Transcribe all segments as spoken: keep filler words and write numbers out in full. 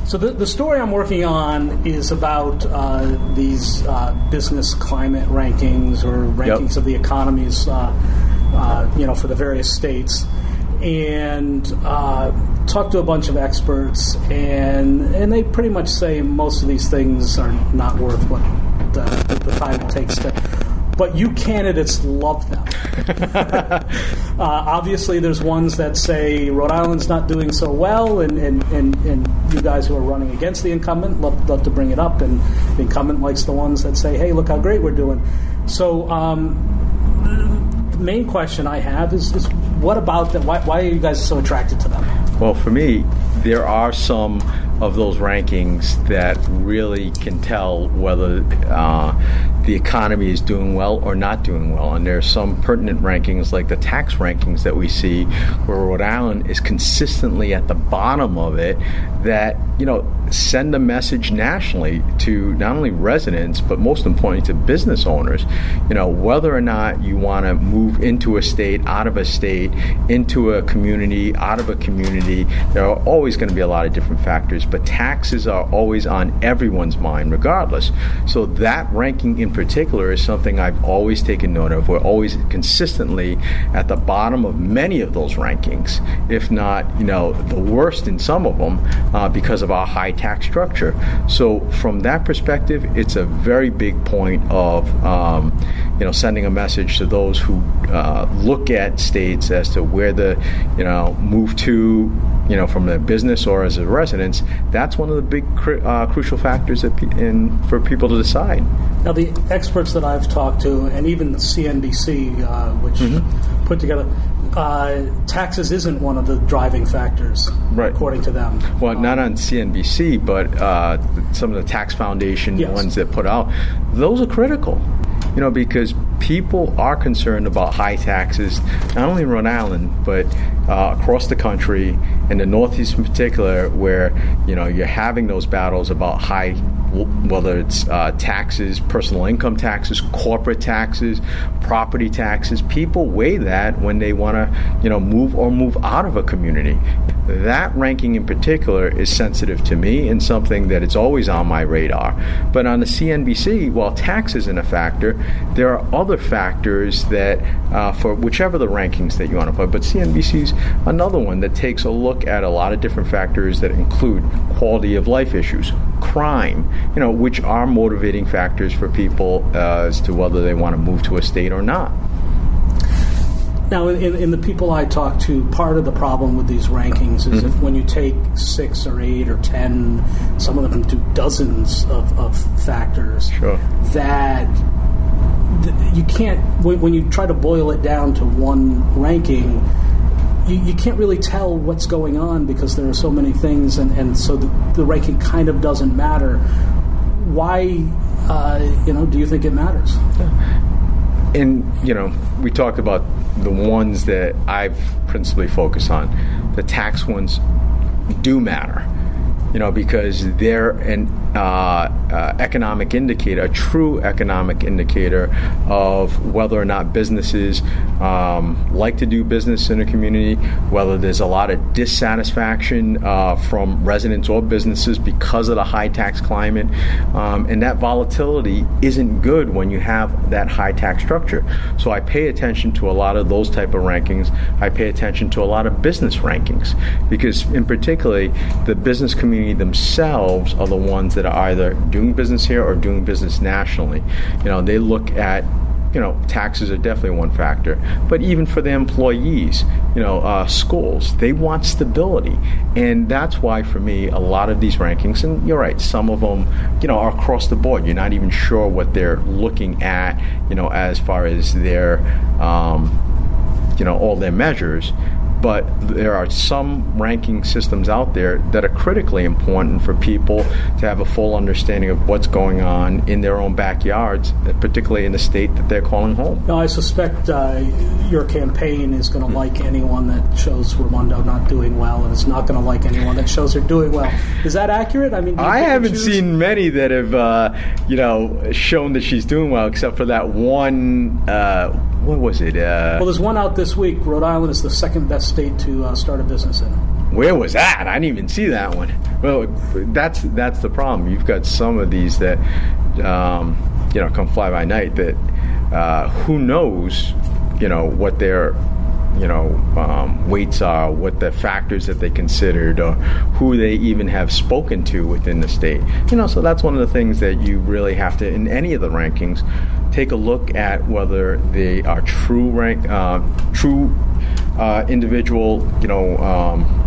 So the, the story I'm working on is about uh, these uh, business climate rankings or rankings yep. of the economies, uh, uh, you know, for the various states, and uh, talked to a bunch of experts, and and they pretty much say most of these things are not worth what the, the time it takes to. But you candidates love them. uh, obviously, there's ones that say Rhode Island's not doing so well, and, and, and, and you guys who are running against the incumbent love, love to bring it up, and the incumbent likes the ones that say, hey, look how great we're doing. So um, the main question I have is, is what about them? Why, why are you guys so attracted to them? Well, for me, there are some of those rankings that really can tell whether uh, the economy is doing well or not doing well. And there are some pertinent rankings, like the tax rankings that we see, where Rhode Island is consistently at the bottom of it, that, you know, send a message nationally to not only residents, but most importantly to business owners. You know, whether or not you want to move into a state, out of a state, into a community, out of a community, there are always going to be a lot of different factors, but taxes are always on everyone's mind regardless. So that ranking in particular is something I've always taken note of. We're always consistently at the bottom of many of those rankings, if not, you know, the worst in some of them, uh, because of our high tax structure. So from that perspective, it's a very big point of um, you know, sending a message to those who uh, look at states as to where the, you know, move to, you know, from a business or as a residence. That's one of the big uh, crucial factors that pe- in, for people to decide. Now, the experts that I've talked to, and even the C N B C, uh, which mm-hmm. put together, uh, taxes isn't one of the driving factors, right, according to them. Well, um, not on C N B C, but uh, some of the tax foundation yes. ones that put out, those are critical. You know, because people are concerned about high taxes, not only in Rhode Island, but uh, across the country, in the Northeast in particular, where, you know, you're having those battles about high, whether it's uh, taxes, personal income taxes, corporate taxes, property taxes. People weigh that when they want to, you know, move or move out of a community. That ranking in particular is sensitive to me and something that is always on my radar. But on the C N B C, while tax isn't a factor, there are other factors that, uh, for whichever the rankings that you want to put, but C N B C's another one that takes a look at a lot of different factors that include quality of life issues, crime, you know, which are motivating factors for people uh, as to whether they want to move to a state or not. Now, in, in the people I talk to, part of the problem with these rankings is mm-hmm. if when you take six or eight or ten, some of them do dozens of, of factors, sure. that th- you can't, when, when you try to boil it down to one ranking, you, you can't really tell what's going on because there are so many things, and, and so the, the ranking kind of doesn't matter. Why, uh, you know, do you think it matters? And, you know, we talked about the ones that I've principally focused on. The tax ones do matter, you know, because they're an uh, uh, economic indicator, a true economic indicator of whether or not businesses um, like to do business in a community, whether there's a lot of dissatisfaction uh, from residents or businesses because of the high tax climate. Um, and that volatility isn't good when you have that high tax structure. So I pay attention to a lot of those type of rankings. I pay attention to a lot of business rankings because, in particular, the business community themselves are the ones that are either doing business here or doing business nationally. You know, they look at, you know, taxes are definitely one factor, but even for the employees, you know, uh, schools, they want stability. And that's why, for me, a lot of these rankings, and you're right, some of them, you know, are across the board. You're not even sure what they're looking at, you know, as far as their, um, you know, all their measures. But there are some ranking systems out there that are critically important for people to have a full understanding of what's going on in their own backyards, particularly in the state that they're calling home. Now, I suspect uh, your campaign is going to mm-hmm. like anyone that shows Raimondo not doing well, and it's not going to like anyone that shows her doing well. Is that accurate? I mean, I haven't seen many that have, uh, you know, shown that she's doing well, except for that one. Uh, what was it? Uh, well, there's one out this week. Rhode Island is the second best state to uh, start a business in. where was that? I didn't even see that one. Well, that's that's the problem. You've got some of these that, um, you know, come fly by night that uh, who knows, you know, what their, you know, um, weights are, what the factors that they considered, or who they even have spoken to within the state. You know, so that's one of the things that you really have to, in any of the rankings, take a look at whether they are true rank, uh, true uh, individual, you know, um,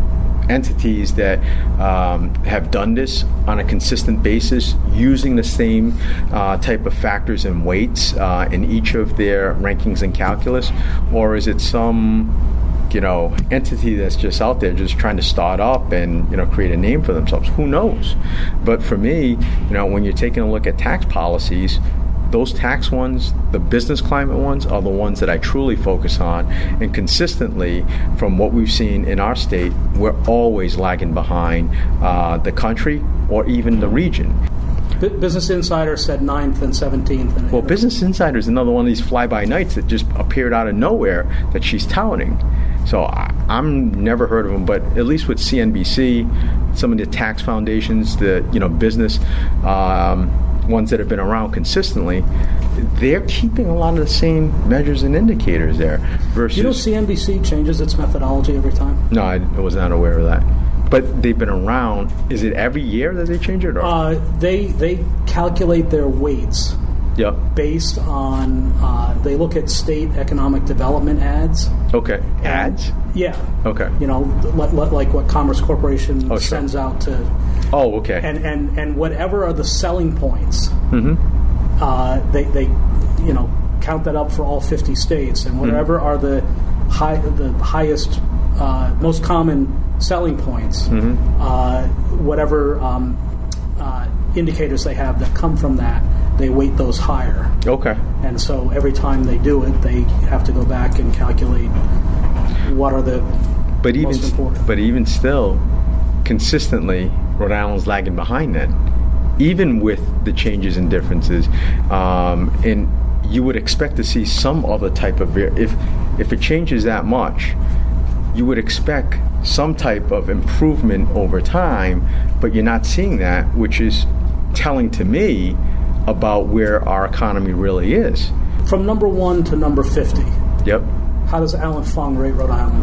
entities that um, have done this on a consistent basis using the same uh, type of factors and weights uh, in each of their rankings and calculus, or is it some, you know, entity that's just out there just trying to start up and, you know, create a name for themselves? Who knows? But for me, you know, when you're taking a look at tax policies, those tax ones, the business climate ones, are the ones that I truly focus on. And consistently, from what we've seen in our state, we're always lagging behind uh, the country or even the region. B- Business Insider said ninth and seventeenth. And well, Business Insider is another one of these fly-by-nights that just appeared out of nowhere that she's touting. So I, I'm never heard of them, but at least with C N B C, some of the tax foundations, the, you know, business um, ones that have been around consistently, they're keeping a lot of the same measures and indicators there. Versus, you know, C N B C changes its methodology every time? No, I was not aware of that. But they've been around. Is it every year that they change it? Or? Uh, they they calculate their weights. Yep. Based on, uh, they look at state economic development ads. Okay. Ads? And, yeah. Okay. You know, like, like what Commerce Corporation oh, sends sure. out to. Oh, okay. And, and, and whatever are the selling points, mm-hmm. uh, they, they, you know, count that up for all fifty states. And whatever mm-hmm. are the high, the highest, uh, most common selling points, mm-hmm. uh, whatever um, uh, indicators they have that come from that, they weight those higher. Okay. And so every time they do it, they have to go back and calculate what are the but even most important. But even still, consistently, Rhode Island's lagging behind that, even with the changes and differences. Um, and you would expect to see some other type of, if if it changes that much, you would expect some type of improvement over time, but you're not seeing that, which is telling to me about where our economy really is. From number one to number fifty. Yep. How does Alan Fung rate Rhode Island?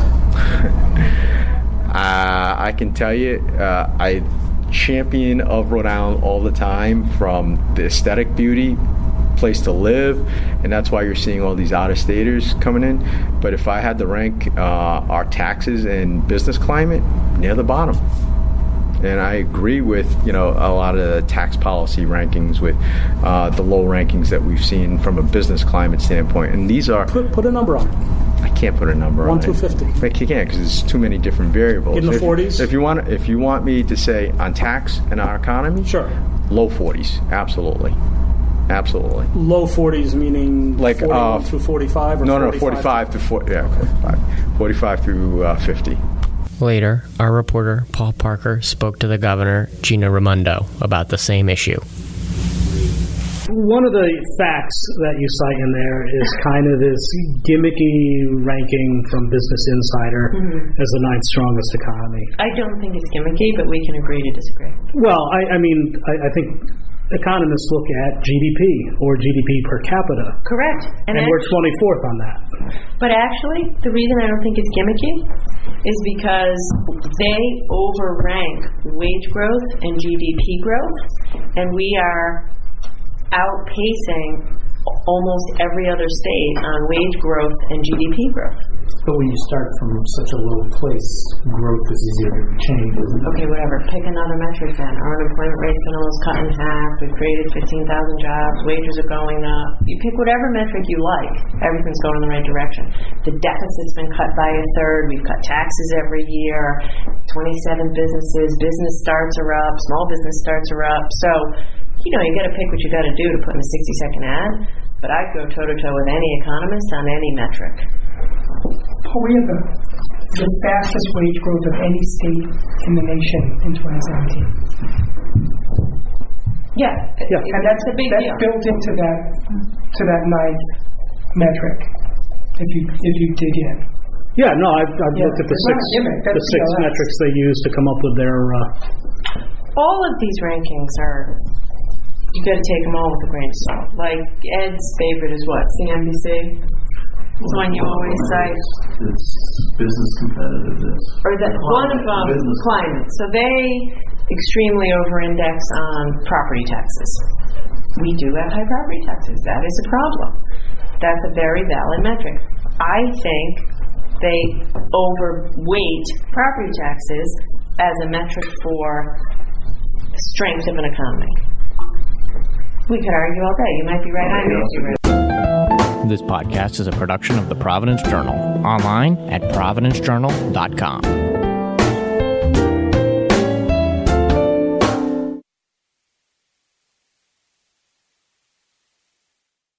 uh, I can tell you, uh, I champion of Rhode Island all the time, from the aesthetic beauty, place to live, and that's why you're seeing all these out-of-staters coming in. But if I had to rank uh, our taxes and business climate, near the bottom. And I agree with, you know, a lot of the tax policy rankings with uh, the low rankings that we've seen from a business climate standpoint. And these are... Put, put a number on it. I can't put a number One on it. one through fifty. I can't, because there's too many different variables. In the if, forties? If you want, if you want me to say on tax and our economy, sure. Low forties, absolutely. Absolutely. Low forties meaning like forty-one uh, through forty-five? Or no, no, forty-five forty-five to forty. Yeah, forty-five. forty-five through uh, fifty. Later, our reporter, Paul Parker, spoke to the governor, Gina Raimondo, about the same issue. One of the facts that you cite in there is kind of this gimmicky ranking from Business Insider mm-hmm. as the ninth strongest economy. I don't think it's gimmicky, but we can agree to disagree. Well, I, I mean, I, I think economists look at G D P or G D P per capita. Correct. And, and we're twenty-fourth on that. But actually, the reason I don't think it's gimmicky is because they overrank wage growth and G D P growth, and we are outpacing almost every other state on wage growth and G D P growth. But when you start from such a low place, growth is easier to change, isn't it? Okay, whatever. Pick another metric then. Our unemployment rate's been almost cut in half. We've created fifteen thousand jobs. Wages are going up. You pick whatever metric you like. Everything's going in the right direction. The deficit's been cut by a third. We've cut taxes every year. twenty-seven businesses. Business starts are up. Small business starts are up. So, you know, you got to pick what you got to do to put in a sixty-second ad. But I'd go toe-to-toe with any economist on any metric. We have the, the fastest wage growth of any state in the nation in twenty seventeen. Yeah, yeah. and that's a big that's deal. built into that to that ninth metric. If you if you dig in, Yeah, no, I've, I've Yeah, looked at the it's six, not a gimmick, that's the six P L S. metrics they use to come up with their. Uh, All of these rankings are, you got to take them all with a grain of salt. Like Ed's favorite is what? C N B C? It's one you always cite. It's business competitiveness. Or that one of them, Business. climate. So they extremely over-index on property taxes. We do have high property taxes. That is a problem. That's a very valid metric. I think they overweight property taxes as a metric for strength of an economy. We could argue all day. You might be right. I may be right. This podcast is a production of the Providence Journal, online at providence journal dot com.